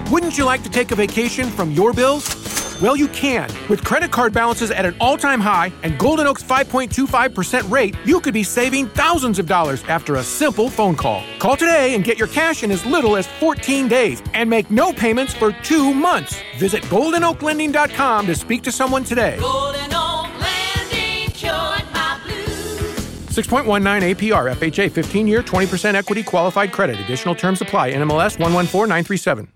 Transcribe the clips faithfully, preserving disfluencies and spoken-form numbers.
Wouldn't you like to take a vacation from your bills? Well, you can. With credit card balances at an all-time high and Golden Oak's five point two five percent rate, you could be saving thousands of dollars after a simple phone call. Call today and get your cash in as little as fourteen days and make no payments for two months. Visit golden oak lending dot com to speak to someone today. Golden Oak Lending, cured my blues. six point one nine A P R, F H A, fifteen-year, twenty percent equity qualified credit. Additional terms apply. N M L S one one four nine three seven.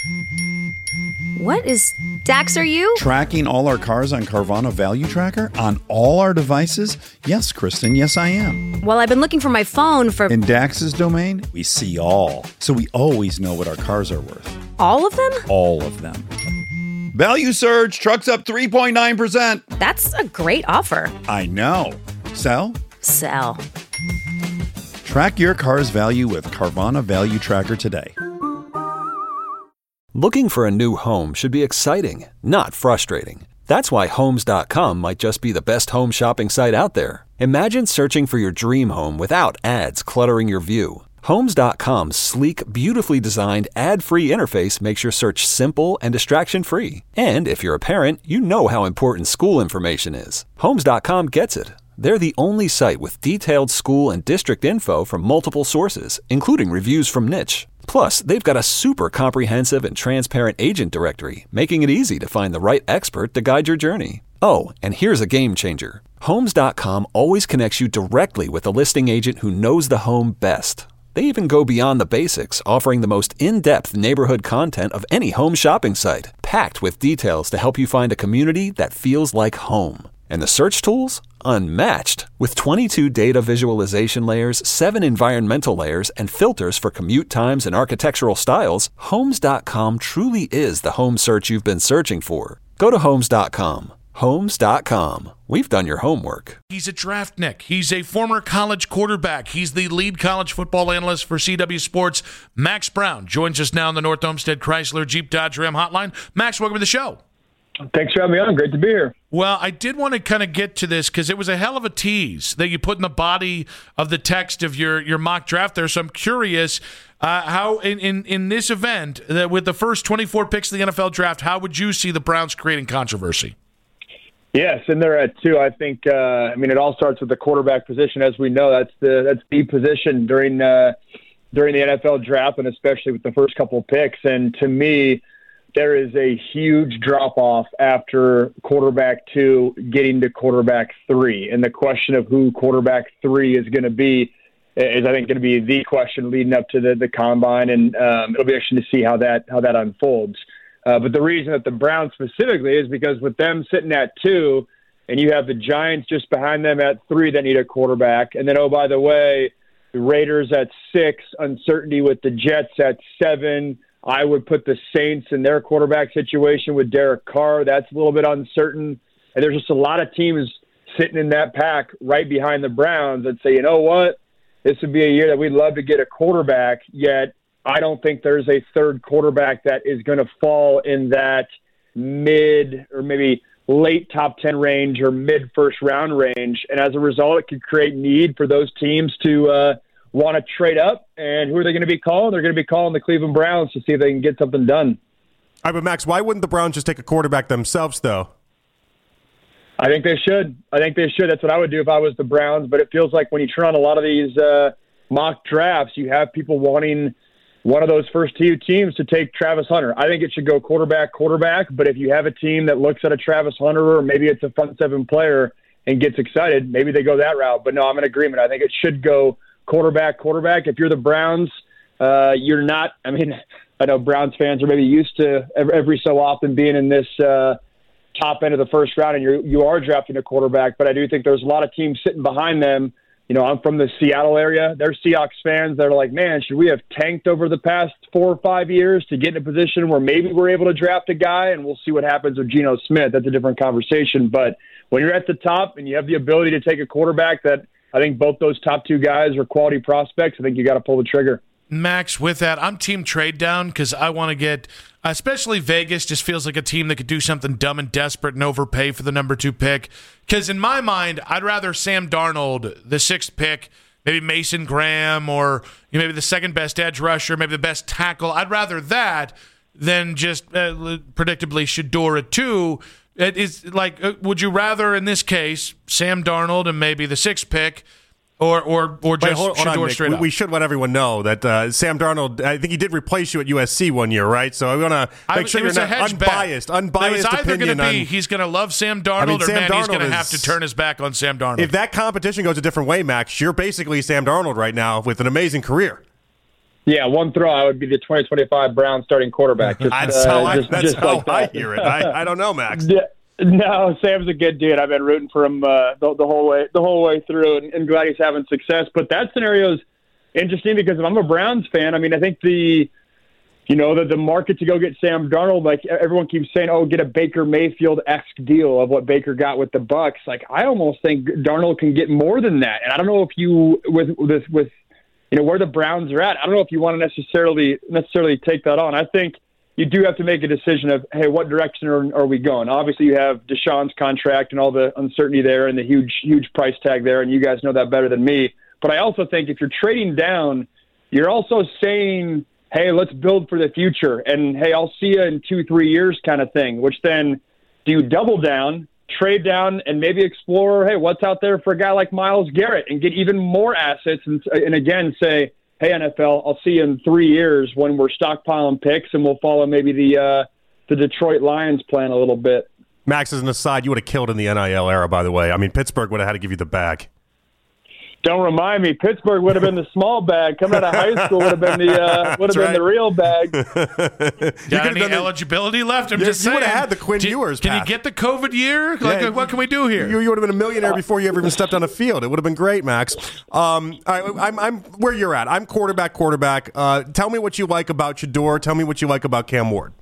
What is Dax, are you? Tracking all our cars on Carvana Value Tracker on all our devices? Yes, Kristen, yes, I am. Well, I've been looking for my phone for... In Dax's domain, we see all. So we always know what our cars are worth. All of them? All of them. Value surge, trucks up three point nine percent. That's a great offer. I know. Sell? Sell. Track your car's value with Carvana Value Tracker today. Looking for a new home should be exciting, not frustrating. That's why Homes dot com might just be the best home shopping site out there. Imagine searching for your dream home without ads cluttering your view. Homes dot com's sleek, beautifully designed, ad-free interface makes your search simple and distraction-free. And if you're a parent, you know how important school information is. Homes dot com gets it. They're the only site with detailed school and district info from multiple sources, including reviews from Niche. Plus, they've got a super comprehensive and transparent agent directory, making it easy to find the right expert to guide your journey. Oh, and here's a game changer. Homes dot com always connects you directly with a listing agent who knows the home best. They even go beyond the basics, offering the most in-depth neighborhood content of any home shopping site, packed with details to help you find a community that feels like home. And the search tools? Unmatched. With twenty-two data visualization layers, seven environmental layers, and filters for commute times and architectural styles, Homes dot com truly is the home search you've been searching for. Go to Homes dot com. Homes dot com. We've done your homework. He's a draftnik. He's a former college quarterback. He's the lead college football analyst for C W Sports. Max Brown joins us now on the North Olmsted Chrysler Jeep Dodge Ram hotline. Max, welcome to the show. Thanks for having me on. Great to be here. Well, I did want to kind of get to this because it was a hell of a tease that you put in the body of the text of your, your mock draft there. So I'm curious uh, how in, in, in this event, uh, with the first twenty-four picks of the N F L draft, how would you see the Browns creating controversy? Yes, and they're at two. I think. Uh, I mean, it all starts with the quarterback position, as we know. That's the that's the position during uh, during the N F L draft, and especially with the first couple of picks. And to me, there is a huge drop-off after quarterback two getting to quarterback three. And the question of who quarterback three is going to be is, I think, going to be the question leading up to the, the combine. And um, it'll be interesting to see how that how that unfolds. Uh, but the reason that the Browns specifically is because with them sitting at two and you have the Giants just behind them at three that need a quarterback. And then, oh, by the way, the Raiders at six, uncertainty with the Jets at seven. I would put the Saints in their quarterback situation with Derek Carr. That's a little bit uncertain. And there's just a lot of teams sitting in that pack right behind the Browns that say, you know what, this would be a year that we'd love to get a quarterback, yet I don't think there's a third quarterback that is going to fall in that mid or maybe late top ten range or mid first round range. And as a result, it could create need for those teams to uh, want to trade up. And who are they going to be calling? They're going to be calling the Cleveland Browns to see if they can get something done. All right, but Max, why wouldn't the Browns just take a quarterback themselves, though? I think they should. I think they should. That's what I would do if I was the Browns. But it feels like when you turn on a lot of these uh, mock drafts, you have people wanting one of those first two teams to take Travis Hunter. I think it should go quarterback, quarterback. But if you have a team that looks at a Travis Hunter or maybe it's a front seven player and gets excited, maybe they go that route. But no, I'm in agreement. I think it should go quarterback, quarterback. If you're the Browns, uh, you're not – I mean, I know Browns fans are maybe used to every, every so often being in this uh, top end of the first round, and you're, you are drafting a quarterback. But I do think there's a lot of teams sitting behind them. You know, I'm from the Seattle area. They're Seahawks fans that are like, man, should we have tanked over the past four or five years to get in a position where maybe we're able to draft a guy, and we'll see what happens with Geno Smith. That's a different conversation. But when you're at the top and you have the ability to take a quarterback that I think both those top two guys are quality prospects, I think you got to pull the trigger. Max, with that, I'm team trade down because I want to get, especially Vegas just feels like a team that could do something dumb and desperate and overpay for the number two pick. Because in my mind, I'd rather Sam Darnold, the sixth pick, maybe Mason Graham, or you know, maybe the second best edge rusher, maybe the best tackle. I'd rather that than just uh, predictably Shedeur at two. It is like, uh, would you rather in this case Sam Darnold and maybe the sixth pick, or or or just Wait, hold, hold Shedeur on, Nick. straight we, up? we should let everyone know that uh, Sam Darnold, I think he did replace you at U S C one year, right? So I want to make I, sure it you're was a not hedge unbiased, bet. unbiased It was either opinion going to be on. he's going to love Sam Darnold, I mean, or Sam man, he's Darnold going to have is- to turn his back on Sam Darnold. If that competition goes a different way, Max, you're basically Sam Darnold right now with an amazing career. Yeah, one throw, I would be the twenty twenty-five Browns starting quarterback. Just, That's uh, how I, just, that's just how like I that. hear it. I, I don't know, Max. Yeah, no, Sam's a good dude. I've been rooting for him uh, the, the whole way, the whole way through, and, and glad he's having success. But that scenario is interesting because if I'm a Browns fan, I mean, I think the, you know, the the market to go get Sam Darnold, like everyone keeps saying, oh, get a Baker Mayfield-esque deal of what Baker got with the Bucs. Like I almost think Darnold can get more than that, and I don't know if you with with with. you know, where the Browns are at. I don't know if you want to necessarily necessarily take that on. I think you do have to make a decision of, hey, what direction are, are we going? Obviously, you have Deshaun's contract and all the uncertainty there and the huge, huge price tag there, and you guys know that better than me. But I also think if you're trading down, you're also saying, hey, let's build for the future, and, hey, I'll see you in two, three years kind of thing, which then do you double down, trade down, and maybe explore, hey, what's out there for a guy like Myles Garrett and get even more assets and, and again, say, hey, N F L, I'll see you in three years when we're stockpiling picks and we'll follow maybe the uh, the Detroit Lions plan a little bit. Max, as an aside, you would have killed in the N I L era, by the way. I mean, Pittsburgh would have had to give you the bag. Don't remind me. Pittsburgh would have been the small bag. Coming out of high school would have been the uh, would have been right. the real bag. Got any done the- eligibility left? I'm Yeah, just you saying. would have had the Quinn Do- Ewers Can you path. get the COVID year? Like, Yeah, what can we do here? You, you would have been a millionaire before you ever even stepped on a field. It would have been great, Max. Um, all right, I'm, I'm where you're at. I'm quarterback, quarterback. Uh, tell me what you like about Shedeur. Tell me what you like about Cam Ward.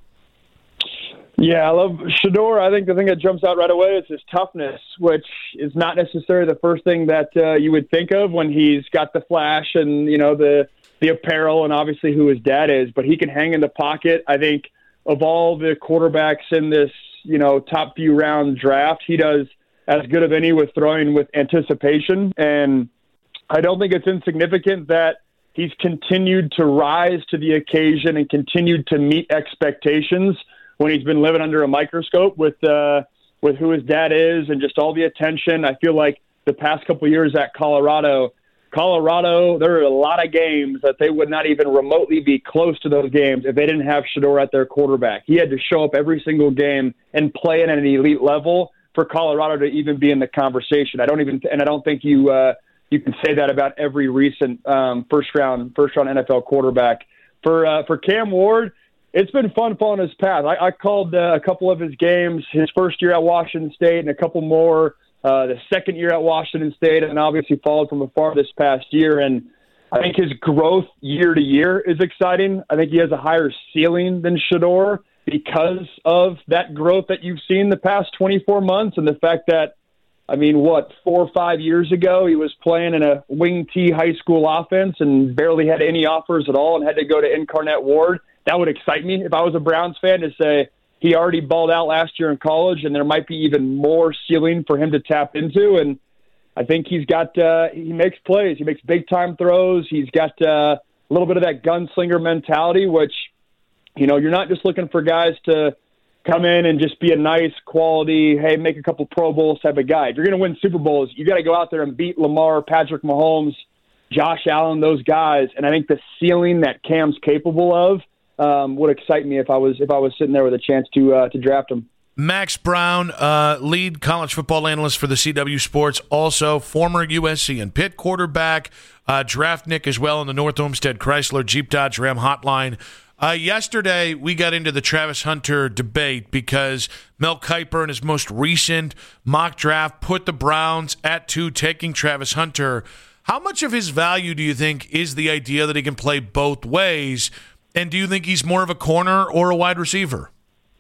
Yeah, I love Shedeur. I think the thing that jumps out right away is his toughness, which is not necessarily the first thing that uh, you would think of when he's got the flash and, you know, the the apparel and obviously who his dad is. But he can hang in the pocket. I think of all the quarterbacks in this, you know, top few round draft, he does as good of any with throwing with anticipation. And I don't think it's insignificant that he's continued to rise to the occasion and continued to meet expectations when he's been living under a microscope with uh, with who his dad is and just all the attention. I feel like the past couple of years at Colorado, Colorado, there are a lot of games that they would not even remotely be close to those games if they didn't have Shedeur at their quarterback. He had to show up every single game and play at an elite level for Colorado to even be in the conversation. I don't even, and I don't think you uh, you can say that about every recent um, first round first round N F L quarterback. For uh, for Cam Ward, it's been fun following his path. I, I called uh, a couple of his games, his first year at Washington State and a couple more uh, the second year at Washington State, and obviously followed from afar this past year. And I think his growth year to year is exciting. I think he has a higher ceiling than Shedeur because of that growth that you've seen the past twenty-four months and the fact that, I mean, what, four or five years ago, he was playing in a wing T high school offense and barely had any offers at all and had to go to Incarnate Ward. That would excite me if I was a Browns fan to say he already balled out last year in college and there might be even more ceiling for him to tap into. And I think he's got, uh, he makes plays. He makes big time throws. He's got uh, a little bit of that gunslinger mentality, which, you know, you're not just looking for guys to come in and just be a nice quality, hey, make a couple Pro Bowls type of guy. If you're going to win Super Bowls, you got to go out there and beat Lamar, Patrick Mahomes, Josh Allen, those guys. And I think the ceiling that Cam's capable of um, would excite me if I was if I was sitting there with a chance to uh, to draft him. Max Brown, uh, lead college football analyst for the C W Sports, also former U S C and Pitt quarterback, uh, draft Nick as well in the North Olmsted Chrysler Jeep Dodge Ram hotline. Uh, yesterday, we got into the Travis Hunter debate because Mel Kiper in his most recent mock draft put the Browns at two, taking Travis Hunter. How much of his value do you think is the idea that he can play both ways? And do you think he's more of a corner or a wide receiver?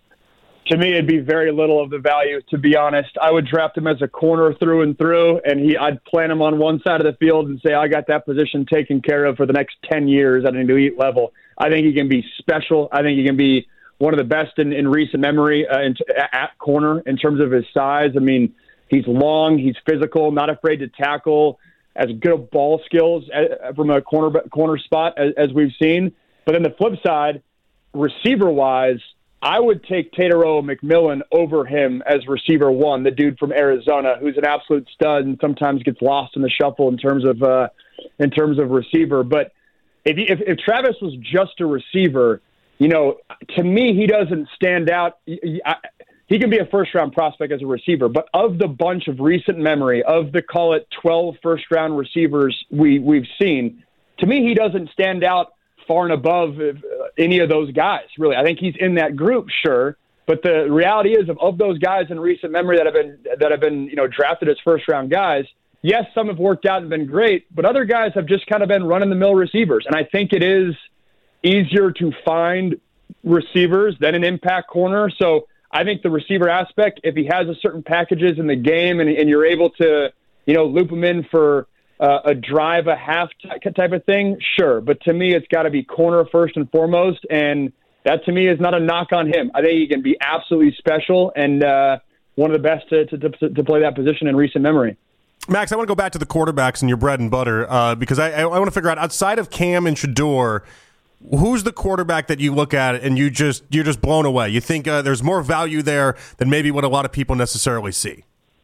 To me, it'd be very little of the value, to be honest. I would draft him as a corner through and through, and he, I'd plant him on one side of the field and say, I got that position taken care of for the next ten years at an elite level. I think he can be special. I think he can be one of the best in, in recent memory uh, in, at corner in terms of his size. I mean, he's long, he's physical, not afraid to tackle, as good ball skills as, from a corner corner spot as, as we've seen. But then the flip side, receiver-wise, I would take Tateroa McMillan over him as receiver one, the dude from Arizona, who's an absolute stud and sometimes gets lost in the shuffle in terms of uh, in terms of receiver. But if, he, if if Travis was just a receiver, you know, to me he doesn't stand out. He, I, he can be a first-round prospect as a receiver, but of the bunch of recent memory of the call it twelve first-round receivers we we've seen, to me he doesn't stand out far and above any of those guys, really. I think he's in that group, sure, but the reality is of, of those guys in recent memory that have been that have been you know drafted as first round guys, yes, some have worked out and been great, but other guys have just kind of been run of the mill receivers. And I think it is easier to find receivers than an impact corner. So I think the receiver aspect, if he has a certain packages in the game and, and you're able to you know loop him in for Uh, a drive, a half type of thing, sure. But to me, it's got to be corner first and foremost, and that to me is not a knock on him. I think he can be absolutely special and uh, one of the best to, to, to play that position in recent memory. Max, I want to go back to the quarterbacks and your bread and butter uh, because I, I, I want to figure out, outside of Cam and Shedeur, who's the quarterback that you look at and you just, you're just blown away? You think uh, there's more value there than maybe what a lot of people necessarily see?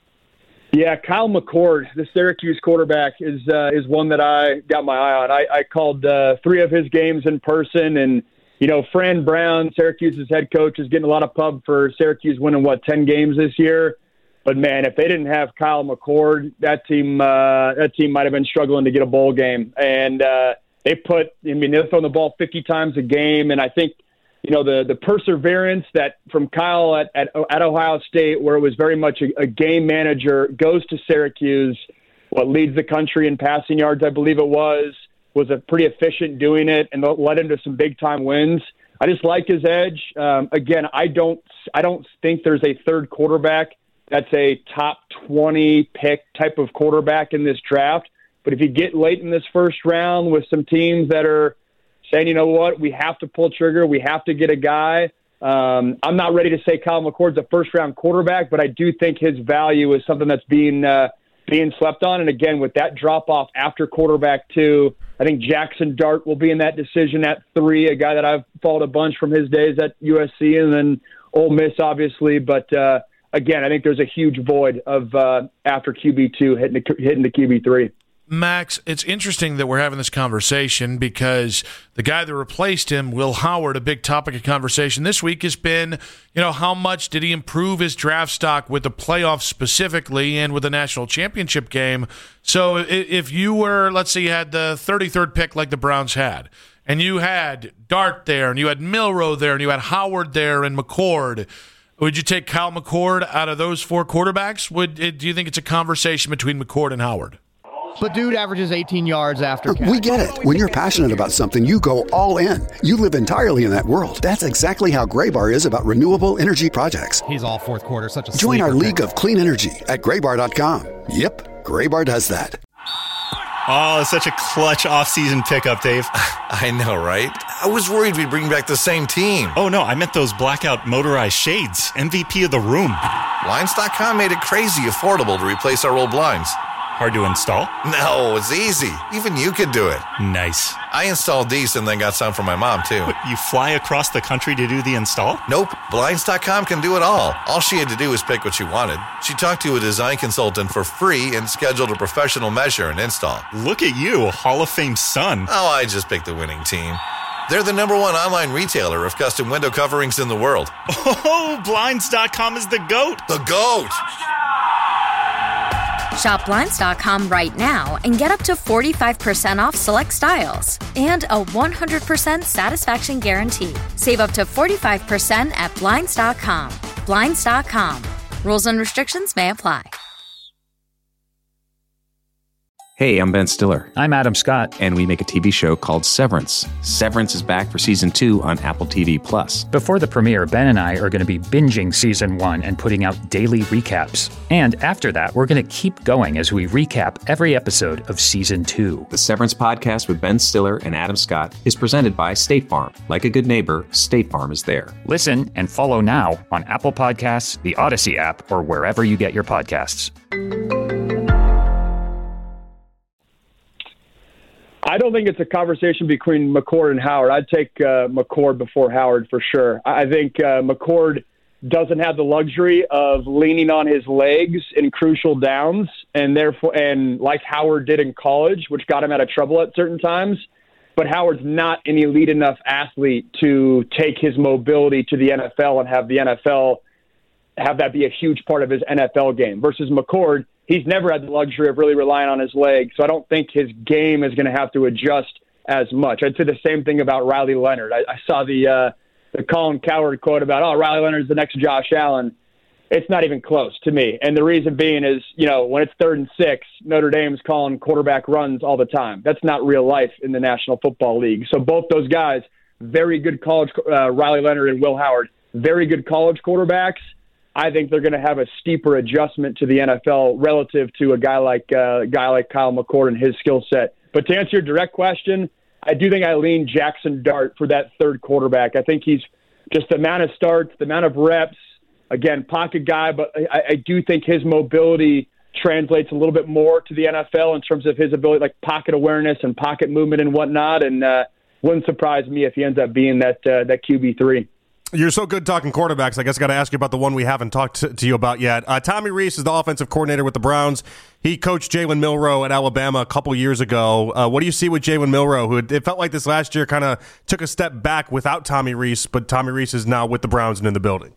Yeah, Kyle McCord, the Syracuse quarterback, is uh, is one that I got my eye on. I, I called uh, three of his games in person, and you know, Fran Brown, Syracuse's head coach, is getting a lot of pub for Syracuse winning what ten games this year. But man, if they didn't have Kyle McCord, that team uh, that team might have been struggling to get a bowl game. And uh, they put, I mean, they're throwing the ball fifty times a game, and I think, you know, the, the perseverance that from Kyle at, at, at Ohio State, where it was very much a, a game manager, goes to Syracuse, what leads the country in passing yards, I believe it was, was a pretty efficient doing it and led him to some big time wins. I just like his edge. Um, again, I don't, I don't think there's a third quarterback that's a top twenty pick type of quarterback in this draft. But if you get late in this first round with some teams that are saying, you know what, we have to pull trigger, we have to get a guy. Um, I'm not ready to say Kyle McCord's a first-round quarterback, but I do think his value is something that's being uh, being slept on. And again, with that drop-off after quarterback two, I think Jackson Dart will be in that decision at three, a guy that I've followed a bunch from his days at U S C and then Ole Miss, obviously. But uh, again, I think there's a huge void of uh, after Q B two hitting the, hitting the Q B three. Max, it's interesting that we're having this conversation because the guy that replaced him, Will Howard, a big topic of conversation this week has been, you know, how much did he improve his draft stock with the playoffs specifically and with the national championship game? So if you were, let's say you had the thirty-third pick like the Browns had, and you had Dart there, and you had Milroe there, and you had Howard there, and McCord, would you take Kyle McCord out of those four quarterbacks? Would do you think it's a conversation between McCord and Howard? But dude averages eighteen yards after catch. We get it. When you're passionate about something, you go all in. You live entirely in that world. That's exactly how Graybar is about renewable energy projects. He's all fourth quarter, such a Join our sleeper league pick. of clean energy at graybar dot com. Yep, Graybar does that. Oh, it's such a clutch off-season pickup, Dave. I know, right? I was worried we'd bring back the same team. Oh, no, I meant those blackout motorized shades. M V P of the room. Blinds dot com made it crazy affordable to replace our old blinds. Hard to install? No, it's easy. Even you could do it. Nice. I installed these and then got some for my mom, too. What, you fly across the country to do the install? Nope. Blinds dot com can do it all. All she had to do was pick what she wanted. She talked to a design consultant for free and scheduled a professional measure and install. Look at you, a Hall of Fame son. Oh, I just picked the winning team. They're the number one online retailer of custom window coverings in the world. Oh, Blinds dot com is the GOAT. The GOAT! Shop Blinds dot com right now and get up to forty-five percent off select styles and a one hundred percent satisfaction guarantee. Save up to forty-five percent at Blinds dot com. Blinds dot com. Rules and restrictions may apply. Hey, I'm Ben Stiller. I'm Adam Scott. And we make a T V show called Severance. Severance is back for season two on Apple T V Plus. Before the premiere, Ben and I are going to be binging season one and putting out daily recaps. And after that, we're going to keep going as we recap every episode of season two. The Severance podcast with Ben Stiller and Adam Scott is presented by State Farm. Like a good neighbor, State Farm is there. Listen and follow now on Apple Podcasts, the Odyssey app, or wherever you get your podcasts. I I don't think it's a conversation between McCord and Howard. I'd take uh, McCord before Howard for sure. I think uh, McCord doesn't have the luxury of leaning on his legs in crucial downs, and therefore, and like Howard did in college, which got him out of trouble at certain times. But Howard's not an elite enough athlete to take his mobility to the N F L and have the N F L have that be a huge part of his N F L game. Versus McCord, he's never had the luxury of really relying on his legs, so I don't think his game is going to have to adjust as much. I'd say the same thing about Riley Leonard. I, I saw the uh, the Colin Cowherd quote about, oh, Riley Leonard's the next Josh Allen. It's not even close to me. And the reason being is, you know, when it's third and six, Notre Dame's calling quarterback runs all the time. That's not real life in the National Football League. So both those guys, very good college, uh, Riley Leonard and Will Howard, very good college quarterbacks. I think they're going to have a steeper adjustment to the N F L relative to a guy like uh, a guy like Kyle McCord and his skill set. But to answer your direct question, I do think I lean Jackson Dart for that third quarterback. I think he's just the amount of starts, the amount of reps, again, pocket guy, but I, I do think his mobility translates a little bit more to the N F L in terms of his ability, like pocket awareness and pocket movement and whatnot. And uh, wouldn't surprise me if he ends up being that uh, that Q B three. You're so good talking quarterbacks. I guess I got to ask you about the one we haven't talked to, to you about yet. Uh, Tommy Rees is the offensive coordinator with the Browns. He coached Jalen Milroe at Alabama a couple years ago. Uh, what do you see with Jalen Milroe, who it felt like this last year kind of took a step back without Tommy Rees, but Tommy Rees is now with the Browns and in the building?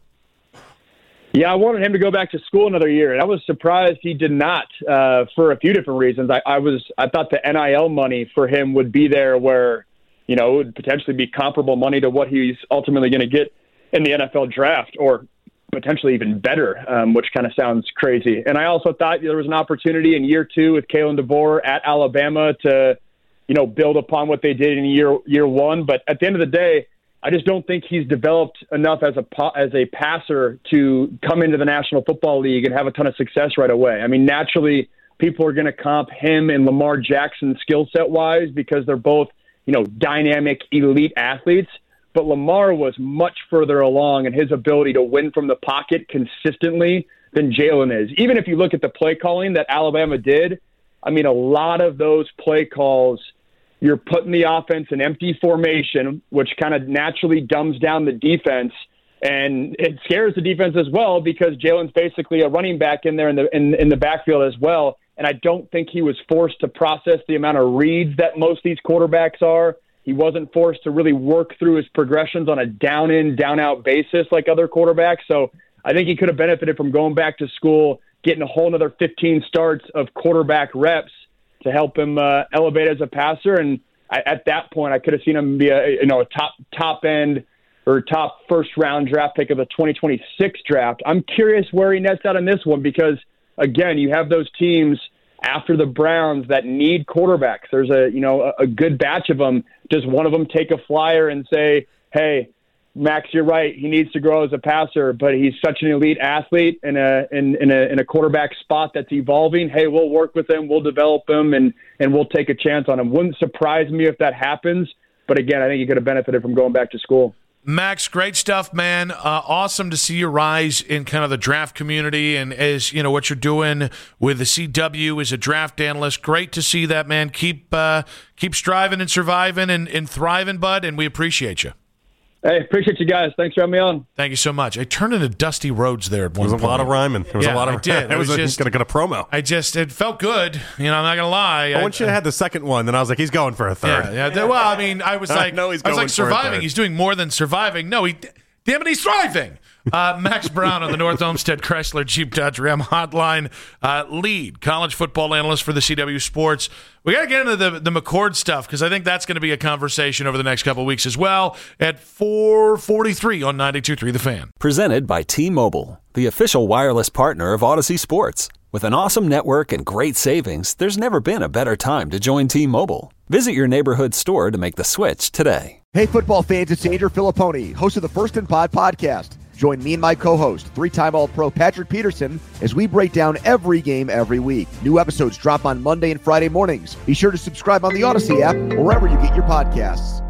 Yeah, I wanted him to go back to school another year, and I was surprised he did not uh, for a few different reasons. I, I was I thought the N I L money for him would be there where, you know, it would potentially be comparable money to what he's ultimately going to get in the N F L draft, or potentially even better, um, which kind of sounds crazy. And I also thought there was an opportunity in year two with Kalen DeBoer at Alabama to, you know, build upon what they did in year year one. But at the end of the day, I just don't think he's developed enough as a as a passer to come into the National Football League and have a ton of success right away. I mean, naturally, people are going to comp him and Lamar Jackson skill set wise because they're both, you know, dynamic elite athletes. But Lamar was much further along in his ability to win from the pocket consistently than Jalen is. Even if you look at the play calling that Alabama did, I mean, a lot of those play calls, you're putting the offense in empty formation, which kind of naturally dumbs down the defense. And it scares the defense as well because Jalen's basically a running back in there in the in, in the backfield as well. And I don't think he was forced to process the amount of reads that most of these quarterbacks are. He wasn't forced to really work through his progressions on a down-in, down-out basis like other quarterbacks. So I think he could have benefited from going back to school, getting a whole another fifteen starts of quarterback reps to help him uh, elevate as a passer. And I, at that point, I could have seen him be a you know a top top end or top first round draft pick of the twenty twenty-six draft. I'm curious where he nets out in this one because, again, you have those teams after the Browns that need quarterbacks. There's a you know a, a good batch of them. Does one of them take a flyer and say, hey, Max, you're right, he needs to grow as a passer, but he's such an elite athlete in a in, in a in a quarterback spot that's evolving. Hey, we'll work with him, we'll develop him, and and we'll take a chance on him. Wouldn't surprise me if that happens, but again, I think he could have benefited from going back to school. Max, great stuff, man. Uh, awesome to see you rise in kind of the draft community, and as you know what you're doing with the C W as a draft analyst. Great to see that, man. Keep uh, keep striving and surviving and, and thriving, bud. And we appreciate you. Hey, appreciate you guys. Thanks for having me on. Thank you so much. I turned into Dusty Rhodes there at one point. There was a lot of rhyming. There was yeah, a lot of I did. It was, was just going to get a promo. I just, it felt good. You know, I'm not going to lie. But once you had the second one, then I was like, he's going for a third. Yeah, yeah. Well, I mean, I was like, I, know he's I was going like for surviving. He's doing more than surviving. No, he, damn it, he's thriving. Uh, Max Brown on the North Olmsted Chrysler Jeep Dodge Ram hotline, uh, lead college football analyst for the C W Sports. We got to get into the, the McCord stuff because I think that's going to be a conversation over the next couple of weeks as well at four forty-three on ninety-two point three The Fan. Presented by T-Mobile, the official wireless partner of Odyssey Sports. With an awesome network and great savings, there's never been a better time to join T-Mobile. Visit your neighborhood store to make the switch today. Hey, football fans, it's Andrew Filipponi, host of the First and Pod podcast. Join me and my co-host, three-time All-Pro Patrick Peterson, as we break down every game every week. New episodes drop on Monday and Friday mornings. Be sure to subscribe on the Odyssey app or wherever you get your podcasts.